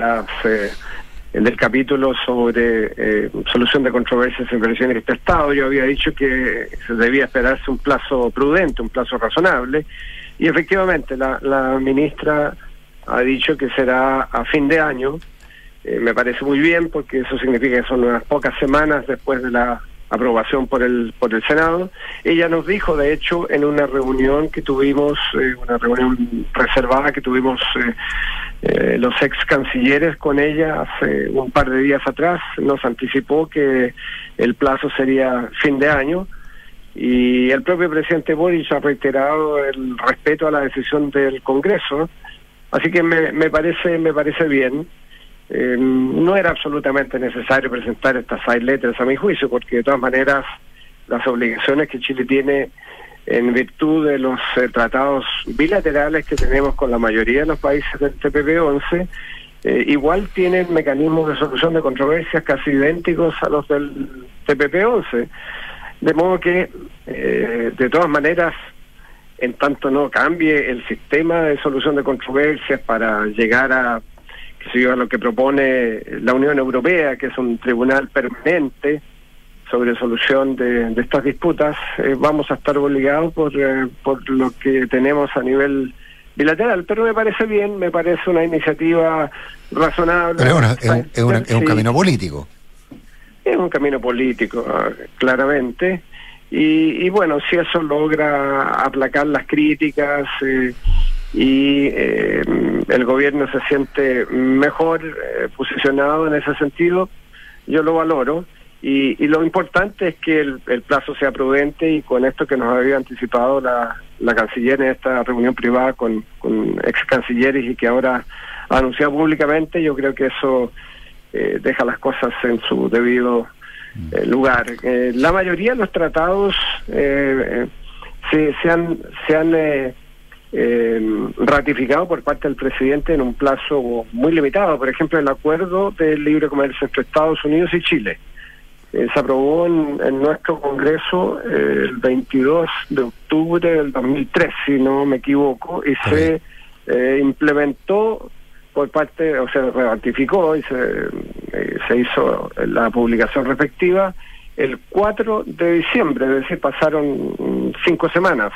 del capítulo sobre solución de controversias en inversiones de Estado, yo había dicho que se debía esperarse un plazo prudente, un plazo razonable, y efectivamente la ministra ha dicho que será a fin de año. Me parece muy bien, porque eso significa que son unas pocas semanas después de la aprobación por el Senado. Ella nos dijo, de hecho, en una reunión que tuvimos, una reunión reservada que tuvimos los ex cancilleres con ella hace un par de días atrás, nos anticipó que el plazo sería fin de año, y el propio presidente Boric ha reiterado el respeto a la decisión del Congreso, así que me parece bien. No era absolutamente necesario presentar estas side letters a mi juicio, porque de todas maneras las obligaciones que Chile tiene en virtud de los tratados bilaterales que tenemos con la mayoría de los países del TPP-11, igual tienen mecanismos de solución de controversias casi idénticos a los del TPP-11, de modo que de todas maneras, en tanto no cambie el sistema de solución de controversias para llegar a lo que propone la Unión Europea, que es un tribunal permanente sobre solución de estas disputas, vamos a estar obligados por lo que tenemos a nivel bilateral. Pero me parece bien, me parece una iniciativa razonable. Pero es un camino político. Es un camino político, claramente. Y bueno, si eso logra aplacar las críticas y el gobierno se siente mejor posicionado en ese sentido, yo lo valoro. Y lo importante es que el plazo sea prudente, y con esto que nos había anticipado la canciller en esta reunión privada con ex cancilleres y que ahora ha anunciado públicamente, yo creo que eso deja las cosas en su debido lugar. La mayoría de los tratados se han ratificado por parte del presidente en un plazo muy limitado. Por ejemplo, el acuerdo de libre comercio entre Estados Unidos y Chile se aprobó en nuestro Congreso el 22 de octubre del 2003, si no me equivoco, y se implementó por parte, o sea, ratificó y se hizo la publicación respectiva el 4 de diciembre, es decir, pasaron 5 semanas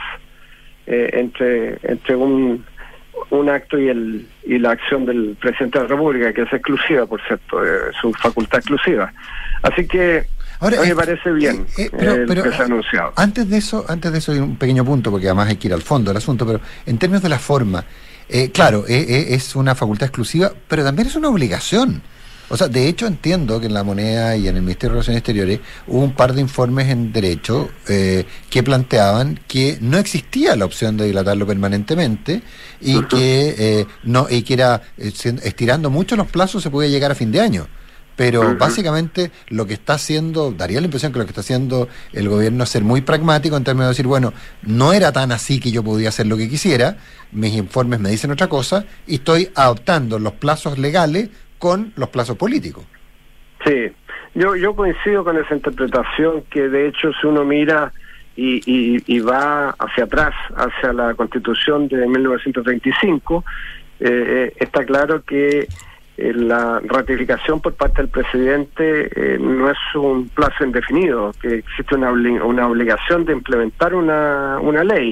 entre un acto y la acción del presidente de la República, que es exclusiva, por cierto, su facultad exclusiva. Así que ahora, a mí me parece bien pero que se ha anunciado. Antes de eso hay un pequeño punto, porque además hay que ir al fondo del asunto, pero en términos de la forma, claro, es una facultad exclusiva, pero también es una obligación. O sea, de hecho entiendo que en La Moneda y en el Ministerio de Relaciones Exteriores hubo un par de informes en derecho que planteaban que no existía la opción de dilatarlo permanentemente y que era estirando mucho los plazos se podía llegar a fin de año. pero básicamente lo que está haciendo, daría la impresión que lo que está haciendo el gobierno es ser muy pragmático en términos de decir, bueno, no era tan así que yo podía hacer lo que quisiera, mis informes me dicen otra cosa y estoy adoptando los plazos legales con los plazos políticos. Sí, yo coincido con esa interpretación que de hecho si uno mira y va hacia atrás, hacia la Constitución de 1935, está claro que la ratificación por parte del presidente no es un plazo indefinido, que existe una obligación de implementar una ley,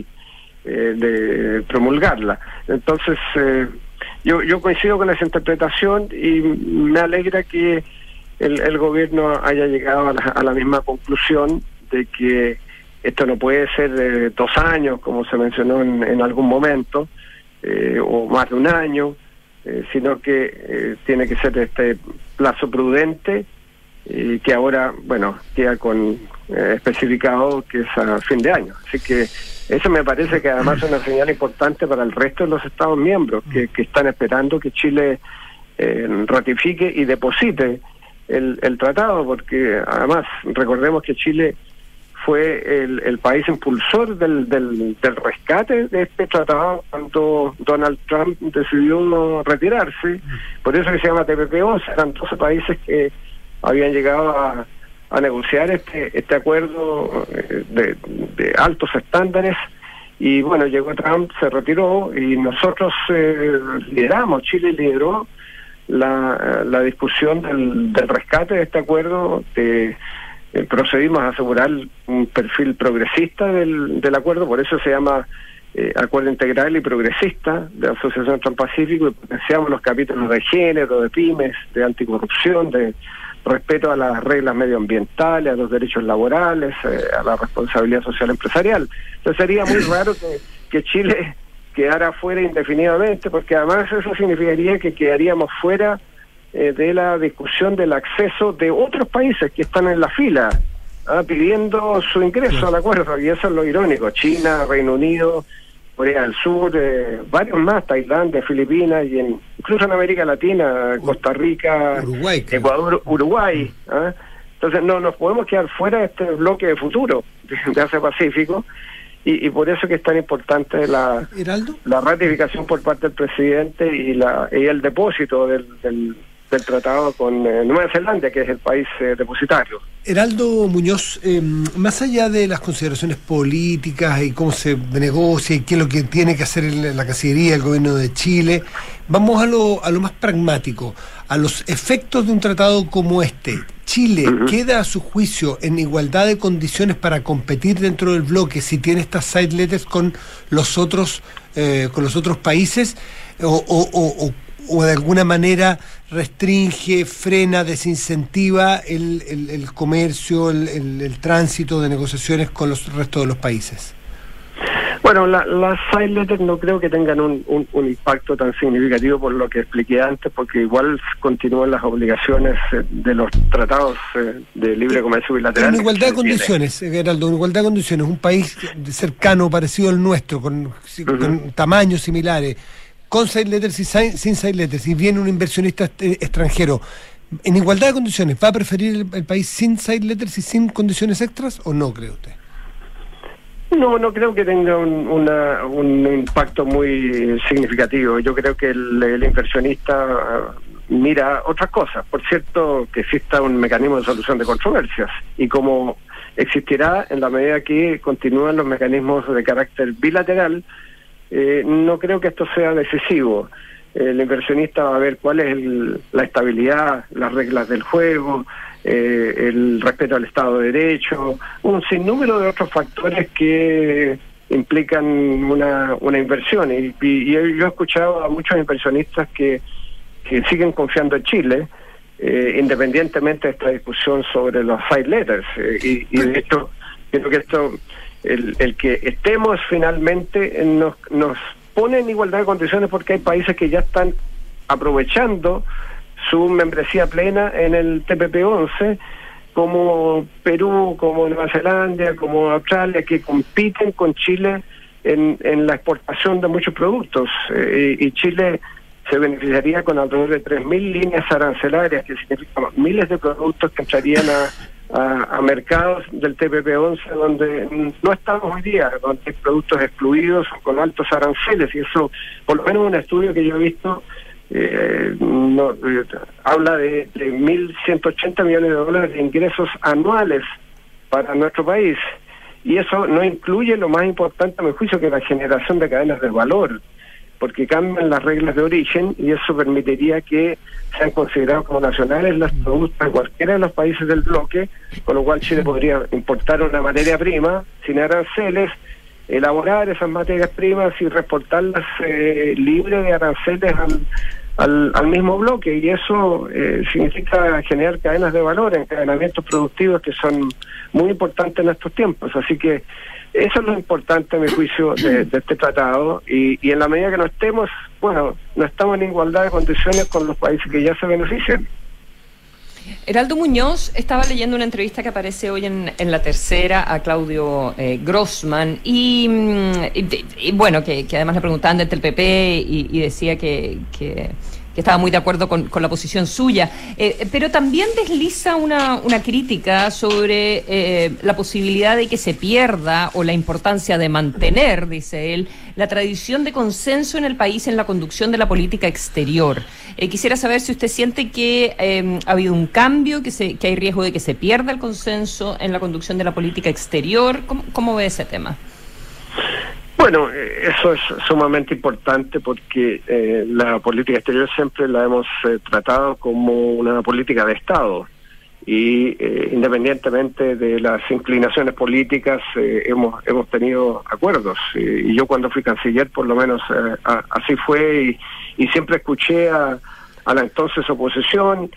de promulgarla. Entonces, yo coincido con esa interpretación y me alegra que el gobierno haya llegado a la misma conclusión de que esto no puede ser 2 años, como se mencionó en algún momento, o más de 1 año, sino que tiene que ser este plazo prudente, que ahora, bueno, queda especificado que es a fin de año. Así que eso me parece que además es una señal importante para el resto de los Estados miembros, que están esperando que Chile ratifique y deposite el tratado, porque además recordemos que Chile fue el país impulsor del rescate de este tratado cuando Donald Trump decidió no retirarse. Por eso que se llama TPP-11, eran 12 países que habían llegado a negociar este acuerdo de altos estándares, y bueno, llegó Trump, se retiró y nosotros Chile lideró la discusión del rescate de este acuerdo. Procedimos a asegurar un perfil progresista del acuerdo, por eso se llama Acuerdo Integral y Progresista de la Asociación Transpacífico, y potenciamos los capítulos de género, de pymes, de anticorrupción, de respeto a las reglas medioambientales, a los derechos laborales, a la responsabilidad social empresarial. Entonces sería muy raro que Chile quedara fuera indefinidamente, porque además eso significaría que quedaríamos fuera de la discusión del acceso de otros países que están en la fila, pidiendo su ingreso al acuerdo, y eso es lo irónico. China, Reino Unido, Corea del Sur, varios más, Tailandia, Filipinas, y incluso en América Latina, Costa Rica, Uruguay, Ecuador, Uruguay. Entonces no nos podemos quedar fuera de este bloque de futuro de Asia-Pacífico, y por eso que es tan importante la ratificación por parte del presidente y el depósito del tratado con Nueva Zelanda, que es el país depositario. Heraldo Muñoz, más allá de las consideraciones políticas y cómo se negocia y qué es lo que tiene que hacer la Cancillería, el gobierno de Chile, vamos a lo más pragmático, a los efectos de un tratado como este. ¿Chile queda a su juicio en igualdad de condiciones para competir dentro del bloque si tiene estas side letters con los otros países, o de alguna manera restringe, frena, desincentiva el comercio, el tránsito de negociaciones con los restos de los países? Bueno, las side letters no creo que tengan un impacto tan significativo por lo que expliqué antes, porque igual continúan las obligaciones de los tratados de libre comercio bilateral. En igualdad de condiciones, Geraldo, en igualdad de condiciones, un país cercano, parecido al nuestro, con tamaños similares, con side letters y sin side letters, y viene un inversionista extranjero, ¿en igualdad de condiciones va a preferir el país sin side letters y sin condiciones extras, o no, cree usted? No creo que tenga un impacto muy significativo. Yo creo que el inversionista mira otras cosas. Por cierto, que exista un mecanismo de solución de controversias, y como existirá en la medida que continúan los mecanismos de carácter bilateral, no creo que esto sea decisivo. El inversionista va a ver cuál es la estabilidad, las reglas del juego, el respeto al Estado de Derecho, un sinnúmero de otros factores que implican una inversión. Y yo he escuchado a muchos inversionistas que siguen confiando en Chile, independientemente de esta discusión sobre los side letters. Y de hecho, creo que esto, el que estemos finalmente nos pone en igualdad de condiciones, porque hay países que ya están aprovechando su membresía plena en el TPP-11, como Perú, como Nueva Zelanda, como Australia, que compiten con Chile en la exportación de muchos productos. Y Chile se beneficiaría con alrededor de 3.000 líneas arancelarias, que significan miles de productos que entrarían a mercados del TPP-11 donde no estamos hoy día, donde hay productos excluidos con altos aranceles, y eso, por lo menos un estudio que yo he visto, habla de 1.180 millones de dólares de ingresos anuales para nuestro país, y eso no incluye lo más importante a mi juicio, que es la generación de cadenas de valor, porque cambian las reglas de origen y eso permitiría que sean considerados como nacionales los productos de cualquiera de los países del bloque, con lo cual Chile podría importar una materia prima sin aranceles, elaborar esas materias primas y reportarlas libres de aranceles al mismo bloque, y eso significa generar cadenas de valor, encadenamientos productivos que son muy importantes en estos tiempos. Así que eso es lo importante, a mi juicio, de este tratado, y en la medida que no estemos, no estamos en igualdad de condiciones con los países que ya se benefician. Heraldo Muñoz estaba leyendo una entrevista que aparece hoy en La Tercera a Claudio Grossman, y bueno, que además le preguntaban desde el PP y decía que estaba muy de acuerdo con la posición suya, pero también desliza una crítica sobre la posibilidad de que se pierda, o la importancia de mantener, dice él, la tradición de consenso en el país en la conducción de la política exterior. Quisiera saber si usted siente que ha habido un cambio, que hay riesgo de que se pierda el consenso en la conducción de la política exterior. ¿Cómo ve ese tema? Bueno, eso es sumamente importante porque la política exterior siempre la hemos tratado como una política de Estado, y independientemente de las inclinaciones políticas hemos tenido acuerdos, y yo cuando fui canciller por lo menos así fue, y siempre escuché a la entonces oposición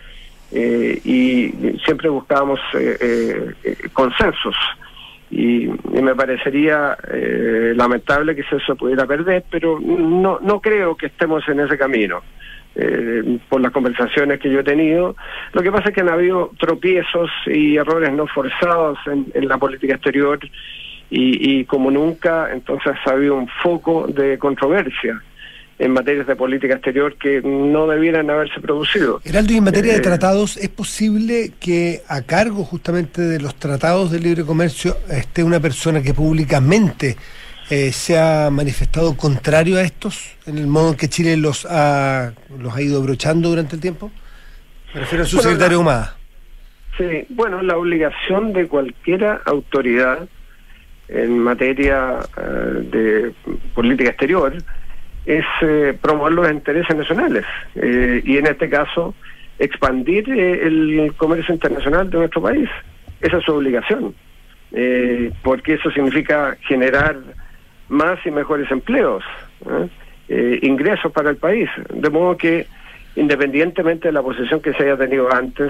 y siempre buscábamos consensos. Y me parecería lamentable que eso se pudiera perder, pero no creo que estemos en ese camino, por las conversaciones que yo he tenido. Lo que pasa es que han habido tropiezos y errores no forzados en la política exterior, y como nunca, entonces ha habido un foco de controversia en materias de política exterior que no debieran haberse producido. Heraldo, y en materia de tratados, ¿es posible que a cargo justamente de los tratados de libre comercio esté una persona que públicamente se ha manifestado contrario a estos, en el modo en que Chile los ha ido abrochando durante el tiempo? Me refiero al subsecretario Humada. Sí, bueno, la obligación de cualquier autoridad en materia de política exterior es promover los intereses nacionales, y en este caso expandir el comercio internacional de nuestro país. Esa es su obligación, porque eso significa generar más y mejores empleos, ingresos para el país, de modo que independientemente de la posición que se haya tenido antes,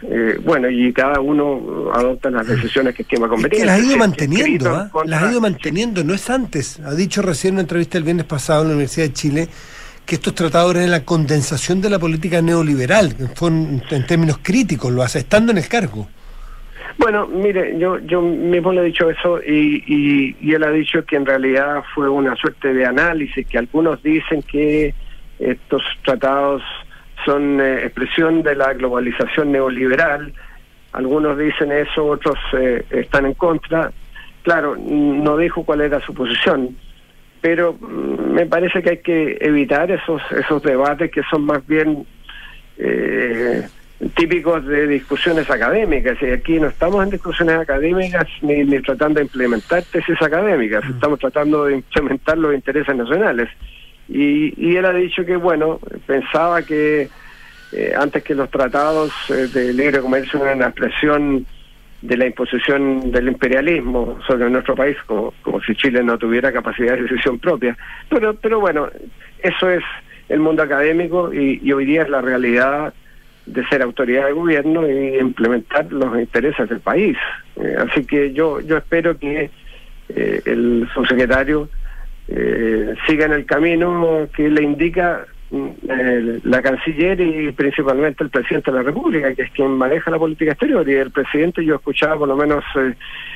y cada uno adopta las decisiones que estima convenientes. Es que las ha ido manteniendo, las ha ido manteniendo, no es antes. Ha dicho recién en una entrevista el viernes pasado en la Universidad de Chile que estos tratados eran la condensación de la política neoliberal, que fue en términos críticos, lo hace estando en el cargo. Bueno, mire, yo mismo le he dicho eso, y él ha dicho que en realidad fue una suerte de análisis, que algunos dicen que estos tratados son expresión de la globalización neoliberal. Algunos dicen eso, otros están en contra. Claro, no dijo cuál era su posición, pero me parece que hay que evitar esos debates que son más bien típicos de discusiones académicas, y aquí no estamos en discusiones académicas ni tratando de implementar tesis académicas, estamos tratando de implementar los intereses nacionales. Y él ha dicho que, pensaba que antes que los tratados de libre comercio eran una expresión de la imposición del imperialismo sobre nuestro país, como si Chile no tuviera capacidad de decisión propia. Pero bueno, eso es el mundo académico, y hoy día es la realidad de ser autoridad de gobierno y implementar los intereses del país. Así que yo espero que el subsecretario siga en el camino que le indica la canciller y principalmente el presidente de la República, que es quien maneja la política exterior. Y el presidente, yo escuchaba por lo menos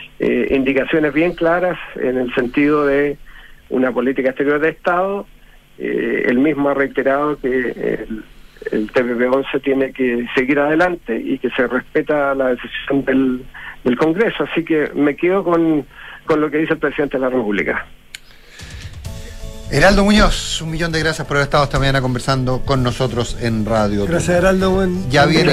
indicaciones bien claras en el sentido de una política exterior de Estado, él mismo ha reiterado que el TPP-11 tiene que seguir adelante y que se respeta la decisión del Congreso. Así que me quedo con lo que dice el presidente de la República. Heraldo Muñoz, 1.000.000 de gracias por haber estado esta mañana conversando con nosotros en Radio. Gracias, Heraldo. Ya viene